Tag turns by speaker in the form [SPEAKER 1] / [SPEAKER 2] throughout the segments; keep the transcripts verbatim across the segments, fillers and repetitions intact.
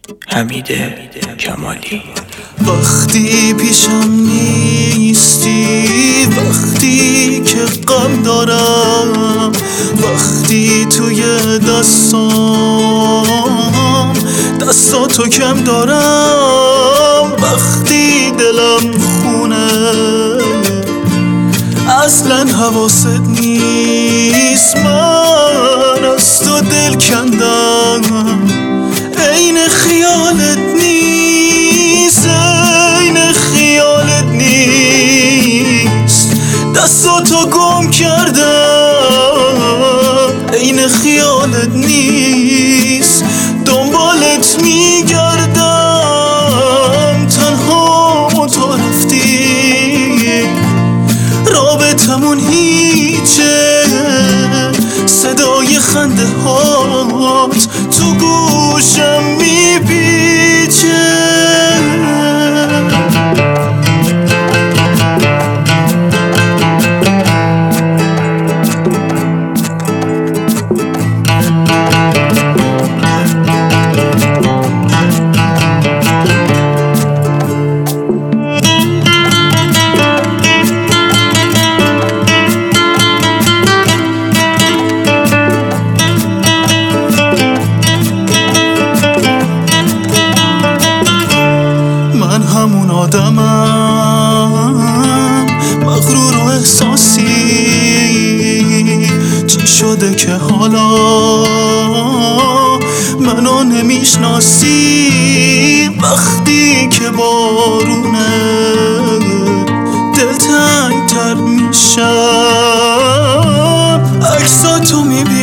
[SPEAKER 1] حمید کمالی.
[SPEAKER 2] وقتی پیشم نیستی، وقتی که غم دارم، وقتی توی دستام دستاتو کم دارم، وقتی دلم خونه اصلا حواست نیست، من از تو دل کندم عین خیالت نیست، عین خیالت نیست، دستاتو گم کردم عین خیالت نیست، دنبالت میگردم تنها تو رفتی، رابطمون هیچه، صدای خنده هات تو گوشم میپیچه. همون آدمم مغرور و احساسی، چی شده که حالا منو نمیشناسی، وقتی که بارونه دلتنگ تر میشم، عکساتو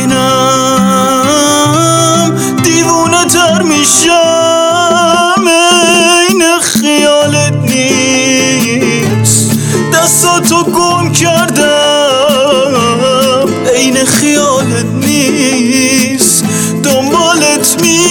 [SPEAKER 2] میبینم دیوونه تر میشم، عین خیالت نیست، دستاتو گم کردم عین خیالت نیست، دنبالت می